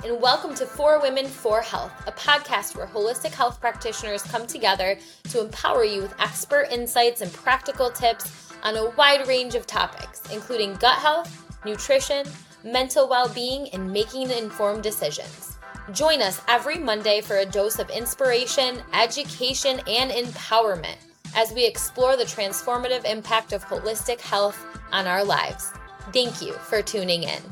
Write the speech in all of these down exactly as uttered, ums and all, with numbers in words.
and welcome to For Women, For Health, a podcast where holistic health practitioners come together to empower you with expert insights and practical tips on a wide range of topics, including gut health, nutrition, mental well-being, and making informed decisions. Join us every Monday for a dose of inspiration, education, and empowerment as we explore the transformative impact of holistic health on our lives. Thank you for tuning in.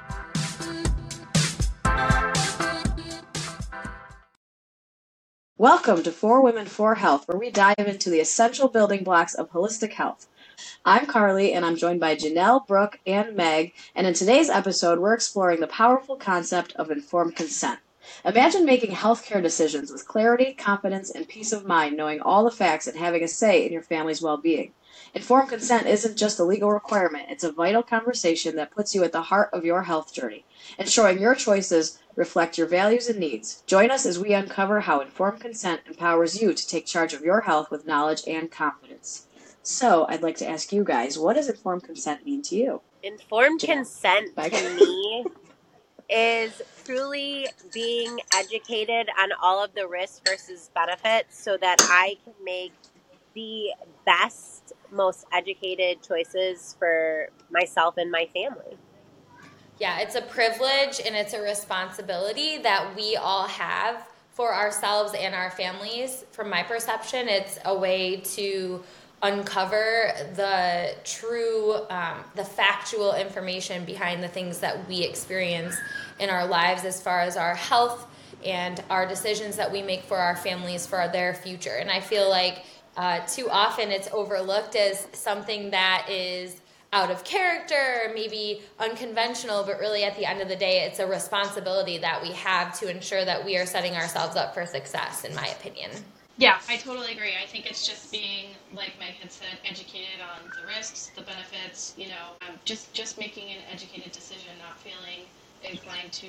Welcome to For Women, For Health, where we dive into the essential building blocks of holistic health. I'm Carly, and I'm joined by Janelle, Brooke, and Meg, and in today's episode, we're exploring the powerful concept of informed consent. Imagine making healthcare decisions with clarity, confidence, and peace of mind, knowing all the facts and having a say in your family's well-being. Informed consent isn't just a legal requirement, it's a vital conversation that puts you at the heart of your health journey, ensuring your choices reflect your values and needs. Join us as we uncover how informed consent empowers you to take charge of your health with knowledge and confidence. So, I'd like to ask you guys, what does informed consent mean to you? Informed Janelle. consent Meg. to me is truly being educated on all of the risks versus benefits so that I can make the best, most educated choices for myself and my family. Yeah, it's a privilege and it's a responsibility that we all have for ourselves and our families. From my perception, it's a way to uncover the true, um, the factual information behind the things that we experience in our lives as far as our health and our decisions that we make for our families for their future. And I feel like uh, too often it's overlooked as something that is out of character, maybe unconventional, but really at the end of the day, it's a responsibility that we have to ensure that we are setting ourselves up for success, in my opinion. Yeah, I totally agree. I think it's just being, like Meg had said, educated on the risks, the benefits, you know, um, just, just making an educated decision, not feeling inclined to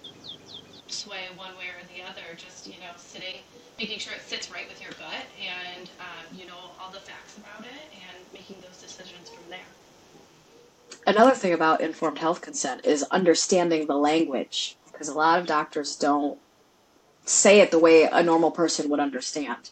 sway one way or the other, just, you know, sitting, making sure it sits right with your gut and, um, you know, all the facts about it and making those decisions from there. Another thing about informed health consent is understanding the language, because a lot of doctors don't say it the way a normal person would understand.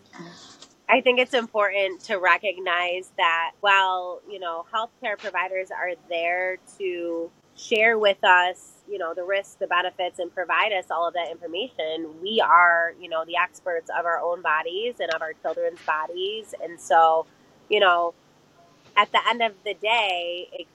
I think it's important to recognize that while, you know, healthcare providers are there to share with us, you know, the risks, the benefits, and provide us all of that information, we are, you know, the experts of our own bodies and of our children's bodies. And so, you know, at the end of the day, it,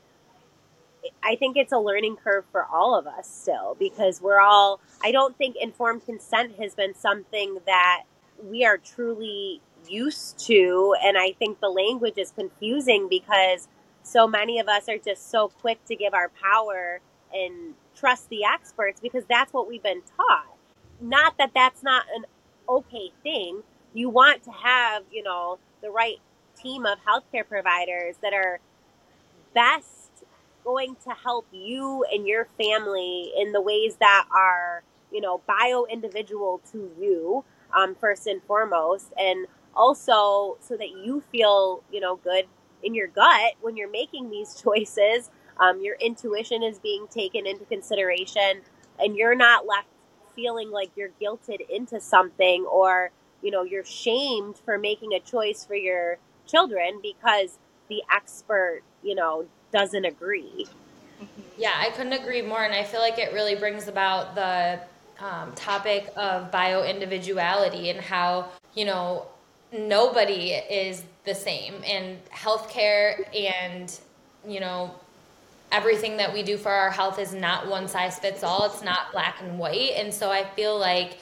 I think it's a learning curve for all of us still, because we're all, I don't think informed consent has been something that we are truly used to. And I think the language is confusing because so many of us are just so quick to give our power and trust the experts because that's what we've been taught. Not that that's not an okay thing. You want to have, you know, the right team of healthcare providers that are best going to help you and your family in the ways that are, you know, bio-individual to you, um, first and foremost, and also so that you feel, you know, good in your gut when you're making these choices. Um, your intuition is being taken into consideration, and you're not left feeling like you're guilted into something or, you know, you're shamed for making a choice for your children because the expert, you know, doesn't agree. Yeah, I couldn't agree more, and I feel like it really brings about the um, topic of bio-individuality and how, you know, nobody is the same, and healthcare and, you know, everything that we do for our health is not one size fits all. It's not black and white, and so I feel like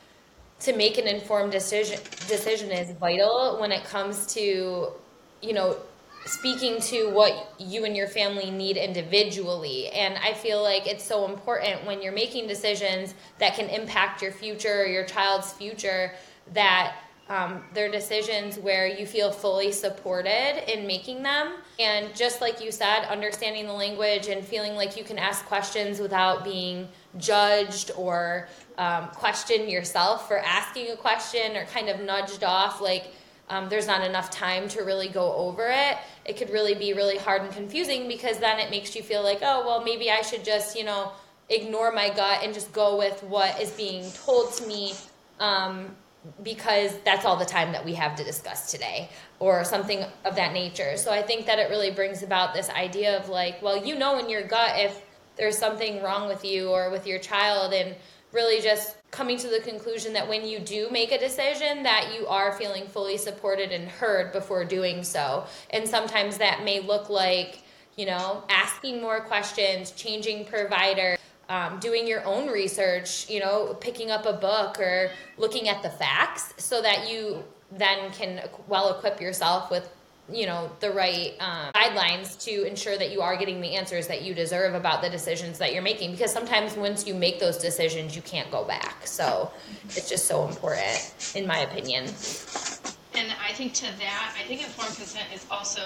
to make an informed decision decision is vital when it comes to, you know, speaking to what you and your family need individually. And I feel like it's so important when you're making decisions that can impact your future or your child's future, that um, they're decisions where you feel fully supported in making them. And just like you said, understanding the language and feeling like you can ask questions without being judged or um, question yourself for asking a question or kind of nudged off like, Um, there's not enough time to really go over it. It could really be really hard and confusing because then it makes you feel like, oh, well, maybe I should just, you know, ignore my gut and just go with what is being told to me um, because that's all the time that we have to discuss today or something of that nature. So I think that it really brings about this idea of like, well, you know in your gut if there's something wrong with you or with your child, and really just coming to the conclusion that when you do make a decision that you are feeling fully supported and heard before doing so. And sometimes that may look like, you know, asking more questions, changing provider, um, doing your own research, you know, picking up a book or looking at the facts so that you then can well equip yourself with, you know, the right um, guidelines to ensure that you are getting the answers that you deserve about the decisions that you're making. Because sometimes once you make those decisions, you can't go back. So it's just so important, in my opinion. And I think to that, I think informed consent is also,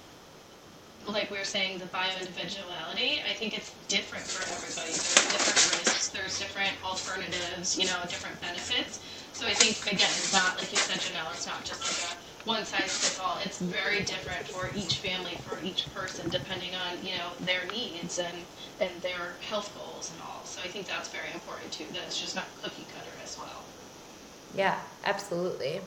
like we were saying, the bio-individuality. I think it's different for everybody. There's different risks, there's different alternatives, you know, different benefits. So I think, again, it's not, like you said, Janelle, it's not just like a one size fits all. It's very different for each family, for each person, depending on, you know, their needs and, and their health goals and all. So I think that's very important too, that it's just not cookie cutter as well. Yeah, absolutely.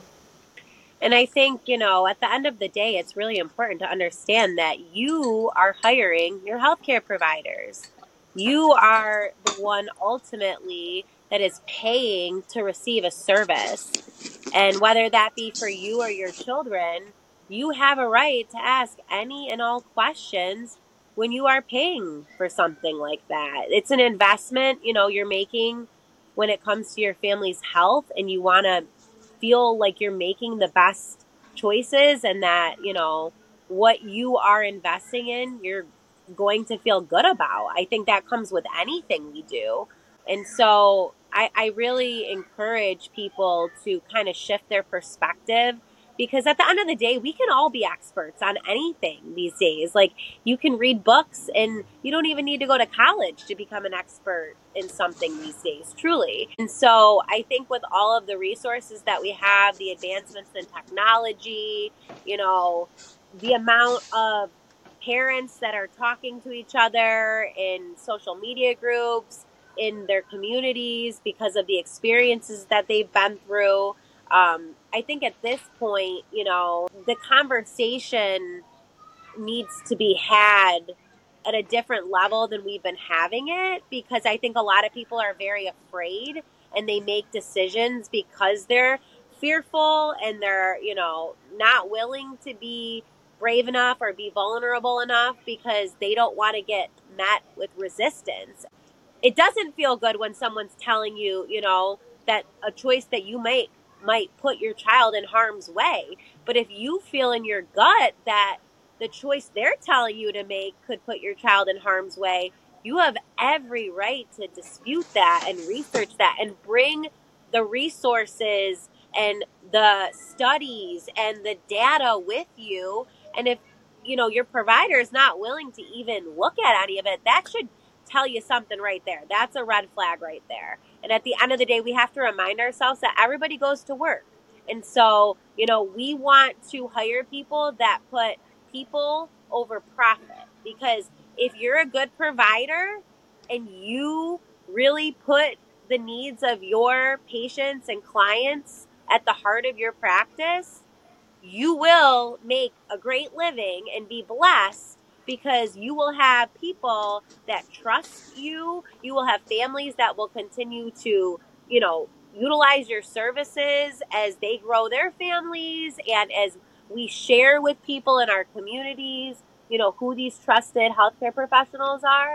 And I think, you know, at the end of the day, it's really important to understand that you are hiring your healthcare providers. You are the one ultimately that is paying to receive a service. And whether that be for you or your children, you have a right to ask any and all questions when you are paying for something like that. It's an investment, you know, you're making when it comes to your family's health, and you want to feel like you're making the best choices and that, you know, what you are investing in, you're going to feel good about. I think that comes with anything we do. And so I, I really encourage people to kind of shift their perspective, because at the end of the day, we can all be experts on anything these days. Like, you can read books and you don't even need to go to college to become an expert in something these days, truly. And so I think with all of the resources that we have, the advancements in technology, you know, the amount of parents that are talking to each other in social media groups, in their communities because of the experiences that they've been through. Um, I think at this point, you know, the conversation needs to be had at a different level than we've been having it, because I think a lot of people are very afraid and they make decisions because they're fearful and they're, you know, not willing to be brave enough or be vulnerable enough because they don't want to get met with resistance. It doesn't feel good when someone's telling you, you know, that a choice that you make might put your child in harm's way. But if you feel in your gut that the choice they're telling you to make could put your child in harm's way, you have every right to dispute that and research that and bring the resources and the studies and the data with you. And if, you know, your provider is not willing to even look at any of it, that should tell you something right there. That's a red flag right there. And at the end of the day, we have to remind ourselves that everybody goes to work. And so, you know, we want to hire people that put people over profit. Because if you're a good provider and you really put the needs of your patients and clients at the heart of your practice, you will make a great living and be blessed, because you will have people that trust you. You will have families that will continue to, you know, utilize your services as they grow their families and as we share with people in our communities, you know, who these trusted healthcare professionals are.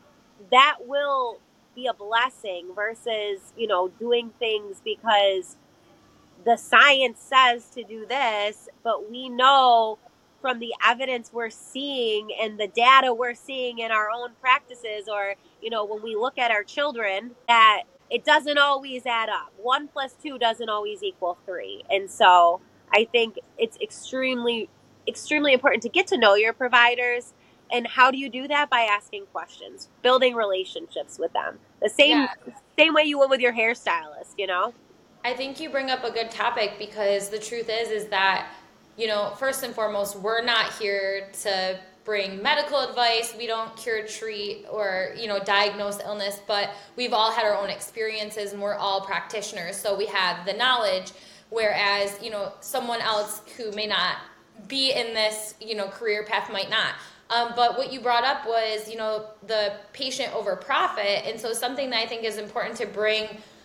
That will be a blessing versus, you know, doing things because the science says to do this, but we know from the evidence we're seeing and the data we're seeing in our own practices, or, you know, when we look at our children, that it doesn't always add up. One plus two doesn't always equal three. And so I think it's extremely, extremely important to get to know your providers. And how do you do that? By asking questions, building relationships with them. The same, yeah. same way you would with your hairstylist, you know? I think you bring up a good topic, because the truth is, is that, you know, first and foremost, we're not here to bring medical advice. We don't cure, treat, or, you know, diagnose illness, but we've all had our own experiences and we're all practitioners. So we have the knowledge, whereas, you know, someone else who may not be in this, you know, career path might not. Um, but what you brought up was, you know, the patient over profit. And so something that I think is important to bring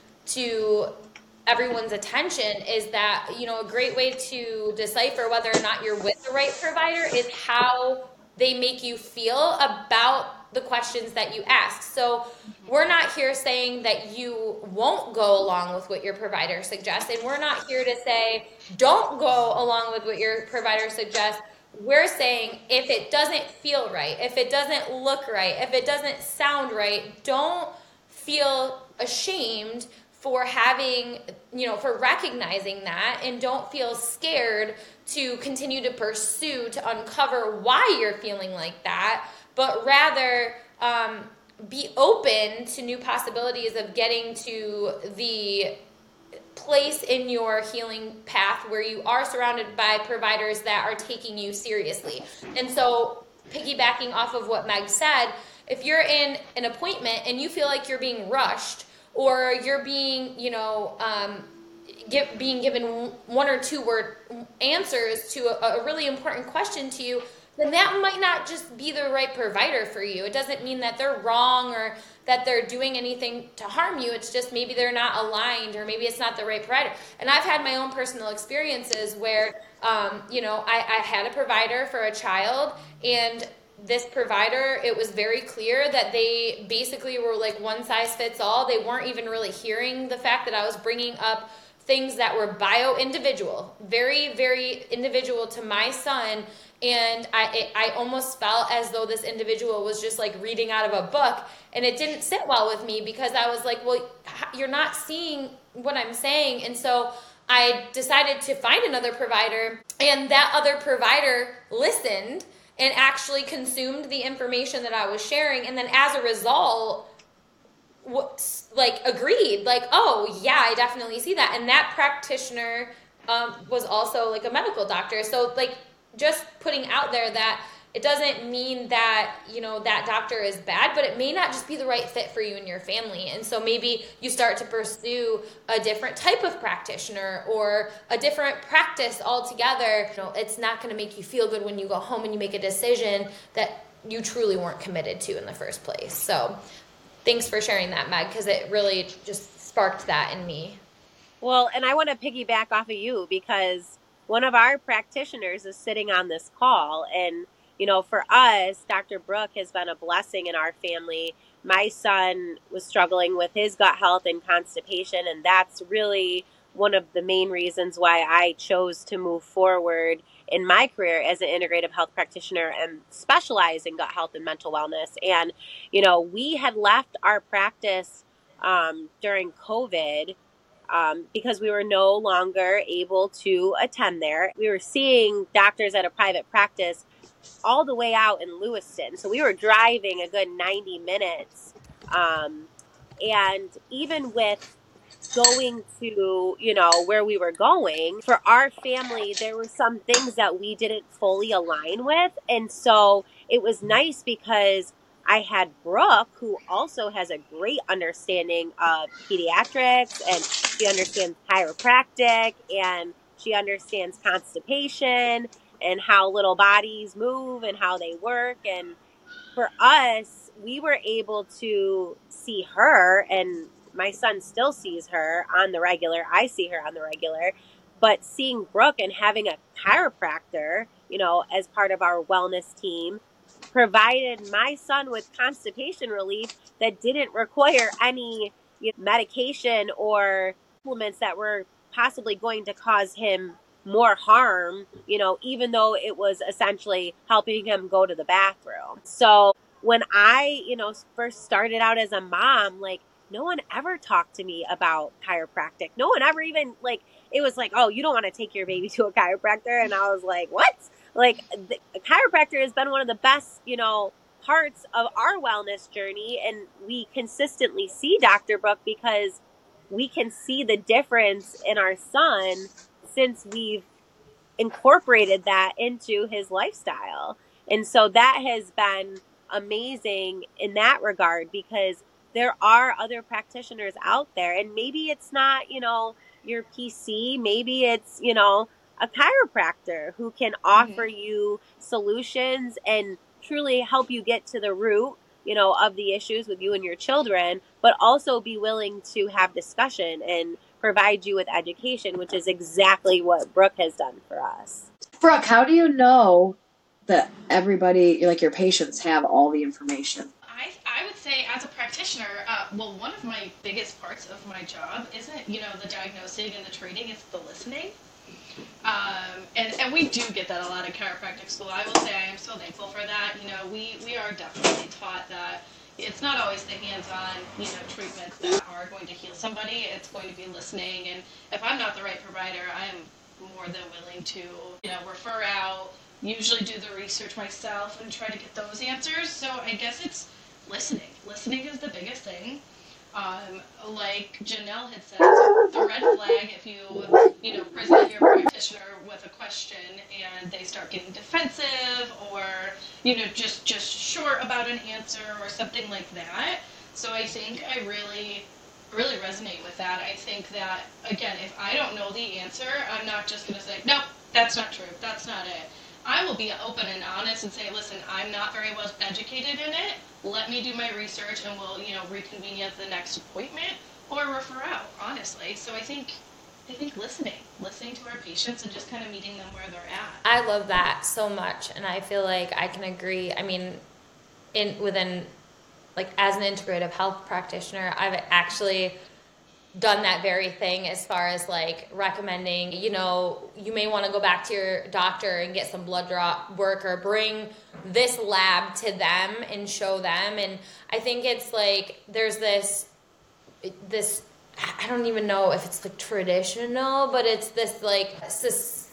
to everyone's attention is that, you know, a great way to decipher whether or not you're with the right provider is how they make you feel about the questions that you ask. So we're not here saying that you won't go along with what your provider suggests, and we're not here to say don't go along with what your provider suggests. We're saying if it doesn't feel right, if it doesn't look right, if it doesn't sound right, don't feel ashamed for having, you know, for recognizing that, and don't feel scared to continue to pursue, to uncover why you're feeling like that, but rather um, be open to new possibilities of getting to the place in your healing path where you are surrounded by providers that are taking you seriously. And so, piggybacking off of what Meg said, if you're in an appointment and you feel like you're being rushed, or you're being, you know, um, get, being given one or two word answers to a, a really important question to you, then that might not just be the right provider for you. It doesn't mean that they're wrong or that they're doing anything to harm you. It's just maybe they're not aligned, or maybe it's not the right provider. And I've had my own personal experiences where, um, you know, I, I had a provider for a child, and this provider, it was very clear that they basically were like one size fits all. They weren't even really hearing the fact that I was bringing up things that were bio-individual, very, very individual to my son. And I, it, I almost felt as though this individual was just like reading out of a book, and it didn't sit well with me because I was like, well, you're not seeing what I'm saying. And so I decided to find another provider, and that other provider listened and actually consumed the information that I was sharing. And then as a result, like agreed, like, oh yeah, I definitely see that. And that practitioner um, was also like a medical doctor. So like just putting out there that it doesn't mean that, you know, that doctor is bad, but it may not just be the right fit for you and your family. And so maybe you start to pursue a different type of practitioner or a different practice altogether. You know, it's not going to make you feel good when you go home and you make a decision that you truly weren't committed to in the first place. So thanks for sharing that, Meg, because it really just sparked that in me. Well, and I want to piggyback off of you because one of our practitioners is sitting on this call, and you know, for us, Doctor Brooke has been a blessing in our family. My son was struggling with his gut health and constipation, and that's really one of the main reasons why I chose to move forward in my career as an integrative health practitioner and specialize in gut health and mental wellness. And, you know, we had left our practice um, during COVID um, because we were no longer able to attend there. We were seeing doctors at a private practice all the way out in Lewiston. So we were driving a good ninety minutes. Um, and even with going to, you know, where we were going, for our family, there were some things that we didn't fully align with. And so it was nice because I had Brooke, who also has a great understanding of pediatrics, and she understands chiropractic, and she understands constipation and how little bodies move and how they work. And for us, we were able to see her, and my son still sees her on the regular. I see her on the regular. But seeing Brooke and having a chiropractor, you know, as part of our wellness team, provided my son with constipation relief that didn't require any, you know, medication or supplements that were possibly going to cause him more harm, you know, even though it was essentially helping him go to the bathroom. So when I, you know, first started out as a mom, like, no one ever talked to me about chiropractic. No one ever even, like, it was like, oh, you don't want to take your baby to a chiropractor. And I was like, what? Like, the a chiropractor has been one of the best, you know, parts of our wellness journey. And we consistently see Doctor Brooke because we can see the difference in our son since we've incorporated that into his lifestyle. And so that has been amazing in that regard, because there are other practitioners out there, and maybe it's not, you know, your P C, maybe it's, you know, a chiropractor who can offer mm-hmm. you solutions and truly help you get to the root, you know, of the issues with you and your children, but also be willing to have discussion and provide you with education, which is exactly what Brooke has done for us. Brooke, how do you know that everybody, like your patients, have all the information? I, I would say as a practitioner, uh, well, one of my biggest parts of my job isn't, you know, the diagnosing and the treating, it's the listening. Um, and, and we do get that a lot in chiropractic school. I will say I am so thankful for that. You know, we, we are definitely taught that it's not always the hands-on, you know, treatments that are going to heal somebody. It's going to be listening. And if I'm not the right provider, I am more than willing to, you know, refer out, usually do the research myself and try to get those answers. So I guess it's listening. Listening is the biggest thing. Um, like Janelle had said, the red flag, if you, you know, present your practitioner with a question and they start getting defensive or, you know, just, just short about an answer or something like that. So I think I really, really resonate with that. I think that, again, if I don't know the answer, I'm not just going to say, nope, that's not true. That's not it. I will be open and honest and say, listen, I'm not very well educated in it. Let me do my research and we'll, you know, reconvene at the next appointment or refer out, honestly. So I think I think listening, listening to our patients and just kind of meeting them where they're at. I love that so much, and I feel like I can agree. I mean, in within, like, as an integrative health practitioner, I've actually done that very thing as far as like recommending, you know, you may want to go back to your doctor and get some blood draw work or bring this lab to them and show them. And I think it's like there's this this I don't even know if it's like traditional, but it's this like su-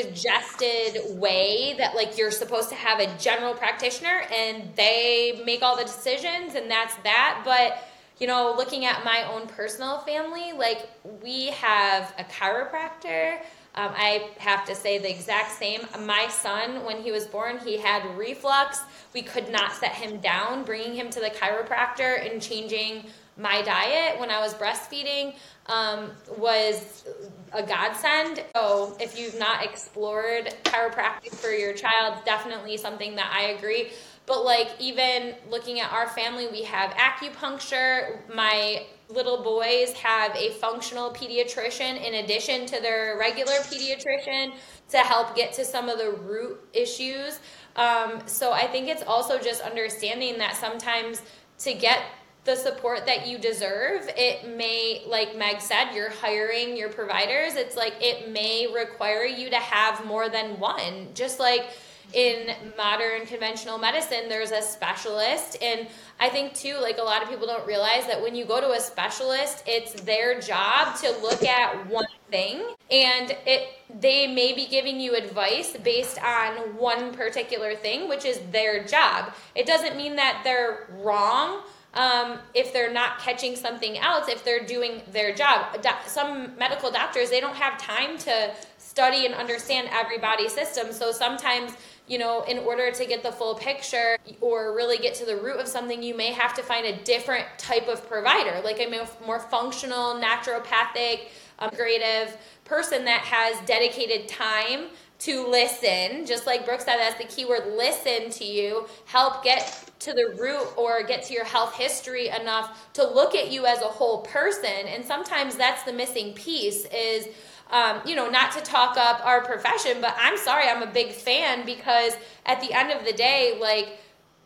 suggested way that like you're supposed to have a general practitioner and they make all the decisions and that's that. But you know, looking at my own personal family, like we have a chiropractor. Um, I have to say the exact same. My son, when he was born, he had reflux. We could not set him down. Bringing him to the chiropractor and changing my diet when I was breastfeeding um, was a godsend. So if you've not explored chiropractic for your child, definitely something that I agree. But like even looking at our family, we have acupuncture. My little boys have a functional pediatrician in addition to their regular pediatrician to help get to some of the root issues. Um, so I think it's also just understanding that sometimes to get the support that you deserve, it may, like Meg said, you're hiring your providers. It's like it may require you to have more than one. Just like in modern conventional medicine, there's a specialist. And I think too, like a lot of people don't realize that when you go to a specialist, it's their job to look at one thing and it they may be giving you advice based on one particular thing, which is their job. It doesn't mean that they're wrong um, if they're not catching something else, if they're doing their job. Do- some medical doctors, they don't have time to study and understand everybody's system. So sometimes, you know, in order to get the full picture or really get to the root of something, you may have to find a different type of provider, like a more functional, naturopathic, um, integrative person that has dedicated time to listen. Just like Brooke said, that's the key word, listen to you, help get to the root or get to your health history enough to look at you as a whole person. And sometimes that's the missing piece is, Um, you know, not to talk up our profession, but I'm sorry, I'm a big fan because at the end of the day, like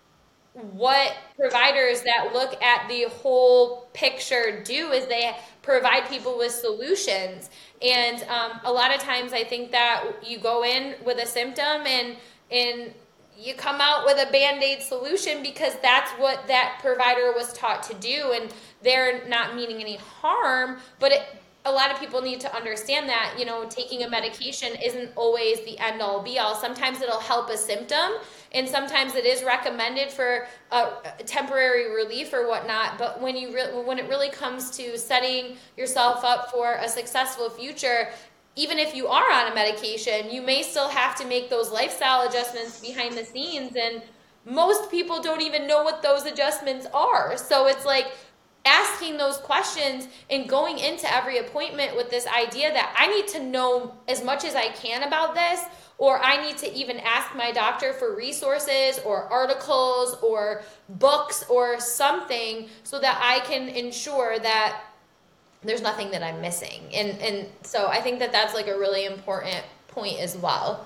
what providers that look at the whole picture do is they provide people with solutions. And um, a lot of times I think that you go in with a symptom and, and you come out with a Band-Aid solution because that's what that provider was taught to do. And they're not meaning any harm, but it, a lot of people need to understand that, you know, taking a medication isn't always the end all be all. Sometimes it'll help a symptom and sometimes it is recommended for a temporary relief or whatnot. But when you re- when it really comes to setting yourself up for a successful future, even if you are on a medication, you may still have to make those lifestyle adjustments behind the scenes. And most people don't even know what those adjustments are. So it's like asking those questions and going into every appointment with this idea that I need to know as much as I can about this, or I need to even ask my doctor for resources or articles or books or something so that I can ensure that there's nothing that I'm missing. And and so I think that that's like a really important point as well.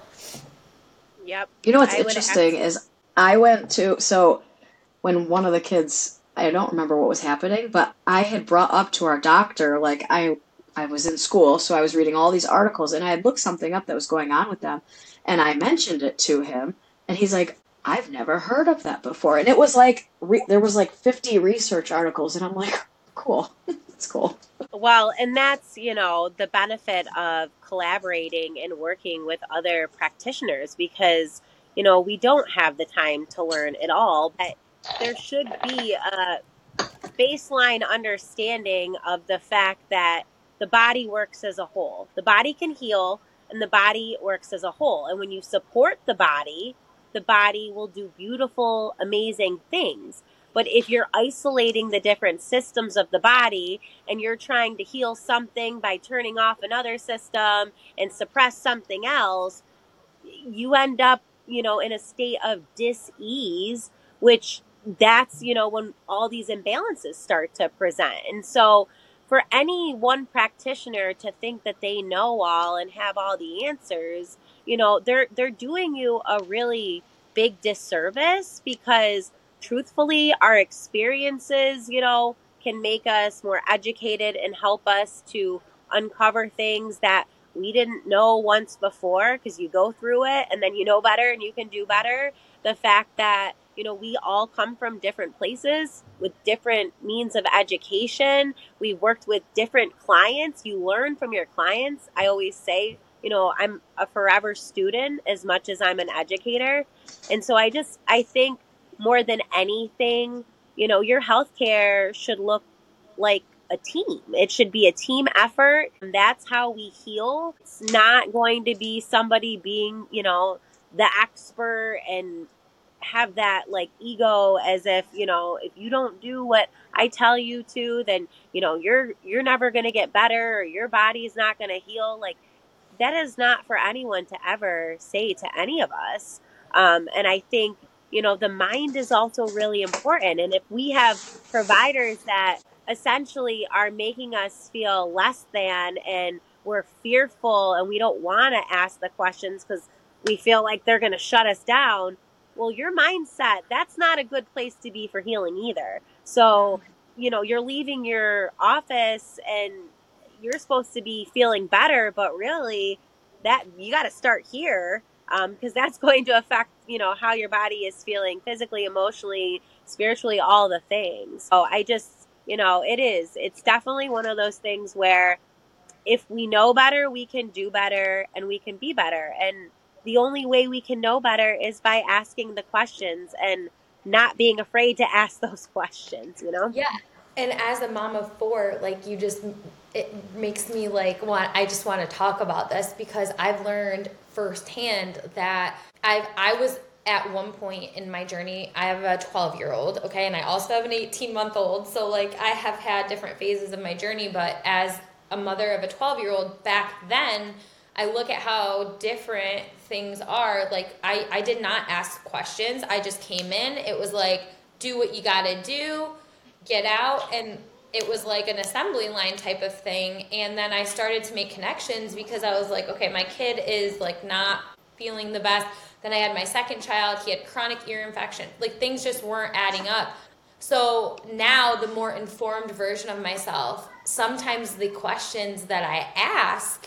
Yep. You know what's I would interesting abs- is I went to, so when one of the kids, I don't remember what was happening, but I had brought up to our doctor, like I I was in school, so I was reading all these articles, and I had looked something up that was going on with them, and I mentioned it to him, and he's like, I've never heard of that before. And it was like, re- there was like fifty research articles, and I'm like, cool, that's cool. Well, and that's, you know, the benefit of collaborating and working with other practitioners, because, you know, we don't have the time to learn it all, but there should be a baseline understanding of the fact that the body works as a whole. The body can heal, and the body works as a whole. And when you support the body, the body will do beautiful, amazing things. But if you're isolating the different systems of the body and you're trying to heal something by turning off another system and suppress something else, you end up, you know, in a state of dis-ease, which that's, you know, when all these imbalances start to present. And so for any one practitioner to think that they know all and have all the answers, you know, they're they're doing you a really big disservice, because truthfully, our experiences, you know, can make us more educated and help us to uncover things that we didn't know once before, because you go through it and then you know better and you can do better. The fact that, you know, we all come from different places with different means of education. We've worked with different clients. You learn from your clients. I always say, you know, I'm a forever student as much as I'm an educator. And so I just, I think more than anything, you know, your healthcare should look like a team. It should be a team effort. And that's how we heal. It's not going to be somebody being, you know, the expert and have that like ego as if, you know, if you don't do what I tell you to, then, you know, you're you're never going to get better, or your body's not going to heal. Like, that is not for anyone to ever say to any of us. Um, and I think, you know, the mind is also really important. And if we have providers that essentially are making us feel less than, and we're fearful and we don't want to ask the questions because we feel like they're going to shut us down, well, your mindset, that's not a good place to be for healing either. So, you know, you're leaving your office and you're supposed to be feeling better, but really that you got to start here, because um, that's going to affect, you know, how your body is feeling physically, emotionally, spiritually, all the things. So I just, you know, it is, it's definitely one of those things where if we know better, we can do better and we can be better. And the only way we can know better is by asking the questions and not being afraid to ask those questions, you know? Yeah. And as a mom of four, like, you just, it makes me like, want, I just want to talk about this, because I've learned firsthand that I've, I was at one point in my journey, I have a twelve year old. Okay. And I also have an eighteen month old. So like, I have had different phases of my journey, but as a mother of a twelve year old back then, I look at how different things are. Like, I, I did not ask questions. I just came in. It was like, do what you got to do, get out. And it was like an assembly line type of thing. And then I started to make connections, because I was like, okay, my kid is like not feeling the best. Then I had my second child. He had chronic ear infection. Like, things just weren't adding up. So now the more informed version of myself, sometimes the questions that I ask,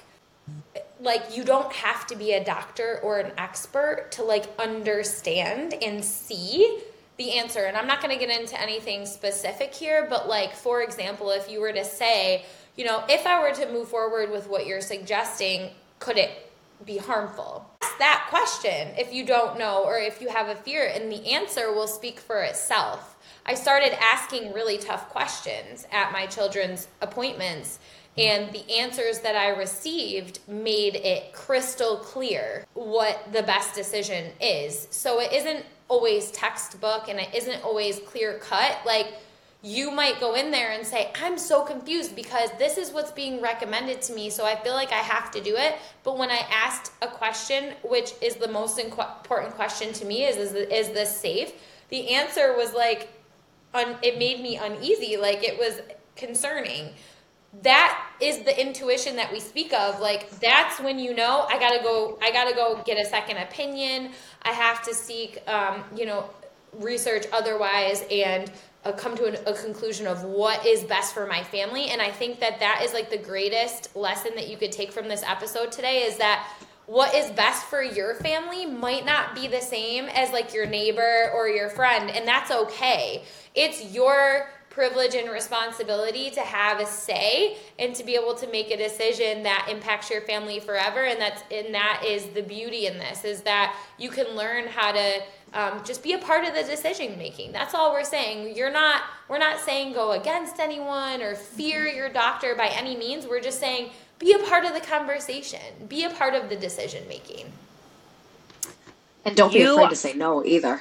like, you don't have to be a doctor or an expert to like understand and see the answer. And I'm not going to get into anything specific here, but like, for example, if you were to say, you know, if I were to move forward with what you're suggesting, could it be harmful? Ask that question if you don't know, or if you have a fear, and the answer will speak for itself. I started asking really tough questions at my children's appointments. And the answers that I received made it crystal clear what the best decision is. So it isn't always textbook and it isn't always clear cut. Like, you might go in there and say, I'm so confused because this is what's being recommended to me, so I feel like I have to do it. But when I asked a question, which is the most important question to me, is, is, is this safe? The answer was like, un, it made me uneasy. Like, it was concerning. That is the intuition that we speak of. Like, that's when you know, I gotta go, I gotta go get a second opinion. I have to seek, um, you know, research otherwise and uh, come to a, a conclusion of what is best for my family. And I think that that is like the greatest lesson that you could take from this episode today, is that what is best for your family might not be the same as like your neighbor or your friend. And that's okay. It's your privilege and responsibility to have a say and to be able to make a decision that impacts your family forever. And that's and that is the beauty in this, is that you can learn how to um, just be a part of the decision making. That's all we're saying. You're not we're not saying go against anyone or fear your doctor by any means. We're just saying be a part of the conversation, be a part of the decision making. And don't be You- afraid to say no either.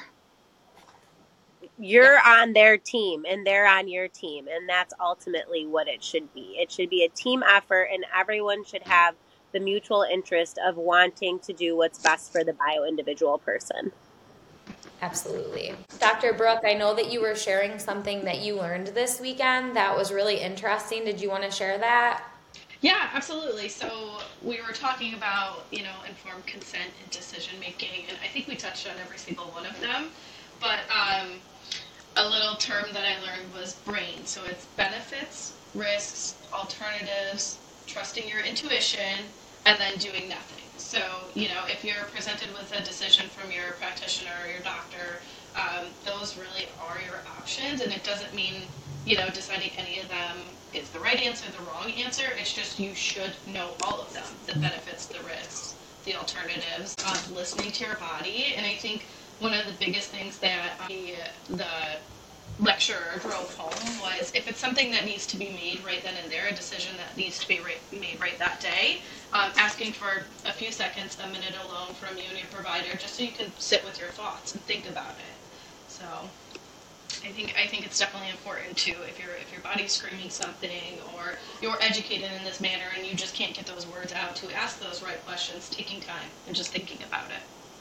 You're on their team and they're on your team, and that's ultimately what it should be. It should be a team effort, and everyone should have the mutual interest of wanting to do what's best for the bio-individual person. Absolutely. Doctor Brooke, I know that you were sharing something that you learned this weekend that was really interesting. Did you want to share that? Yeah, absolutely. So we were talking about, you know, informed consent and decision making, and I think we touched on every single one of them. But um, a little term that I learned was BRAIN. So it's benefits, risks, alternatives, trusting your intuition, and then doing nothing. So, you know, if you're presented with a decision from your practitioner or your doctor, um, those really are your options. And it doesn't mean, you know, deciding any of them is the right answer, the wrong answer. It's just you should know all of them, the benefits, the risks, the alternatives, um, listening to your body. And I think one of the biggest things that I, the lecturer drove home was, if it's something that needs to be made right then and there, a decision that needs to be right, made right that day, um, asking for a few seconds, a minute alone from you and your provider, just so you can sit with your thoughts and think about it. So I think I think it's definitely important too, if your if your body's screaming something or you're educated in this manner and you just can't get those words out, to ask those right questions, taking time and just thinking about it.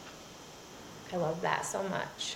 I love that so much.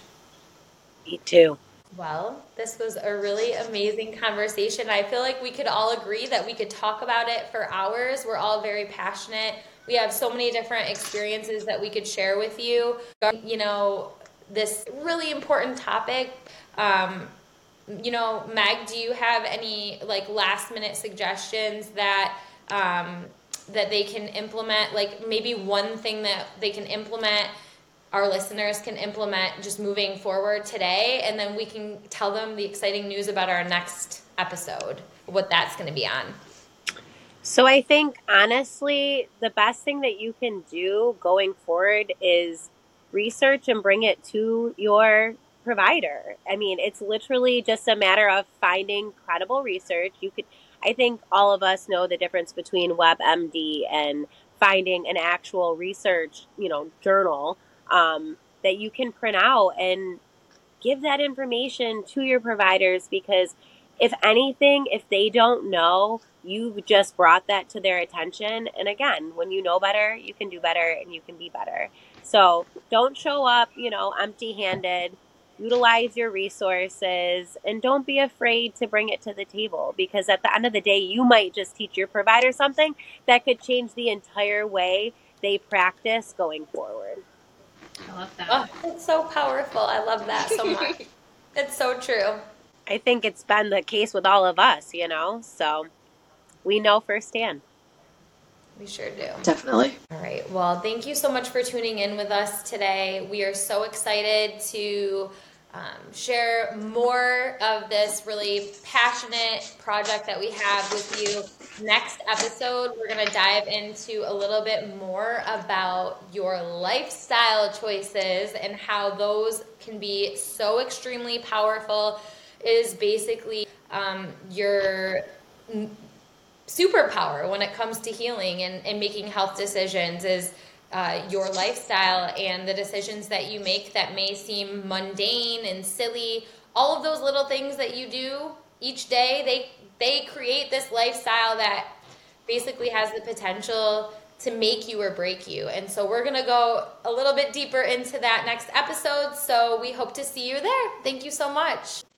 Me too. Well, this was a really amazing conversation. I feel like we could all agree that we could talk about it for hours. We're all very passionate. We have so many different experiences that we could share with you. You know, this really important topic. Um, you know, Meg, do you have any like last minute suggestions that um, that they can implement? Like maybe one thing that they can implement, our listeners can implement just moving forward today, and then we can tell them the exciting news about our next episode, what that's going to be on. So I think, honestly, the best thing that you can do going forward is research and bring it to your provider. I mean, it's literally just a matter of finding credible research. You could, I think all of us know the difference between WebMD and finding an actual research, you know, journal Um, that you can print out and give that information to your providers, because if anything, if they don't know, you've just brought that to their attention. And again, when you know better, you can do better and you can be better. So don't show up, you know, empty handed. Utilize your resources and don't be afraid to bring it to the table, because at the end of the day, you might just teach your provider something that could change the entire way they practice going forward. I love that. Oh, it's so powerful. I love that so much. It's so true. I think it's been the case with all of us, you know, so we know firsthand. We sure do. Definitely. All right. Well, thank you so much for tuning in with us today. We are so excited to um, share more of this really passionate project that we have with you. Next episode, we're going to dive into a little bit more about your lifestyle choices and how those can be so extremely powerful is basically um, your superpower when it comes to healing and, and making health decisions is uh, your lifestyle and the decisions that you make that may seem mundane and silly. All of those little things that you do each day, they they create this lifestyle that basically has the potential to make you or break you. And so we're going to go a little bit deeper into that next episode. So we hope to see you there. Thank you so much.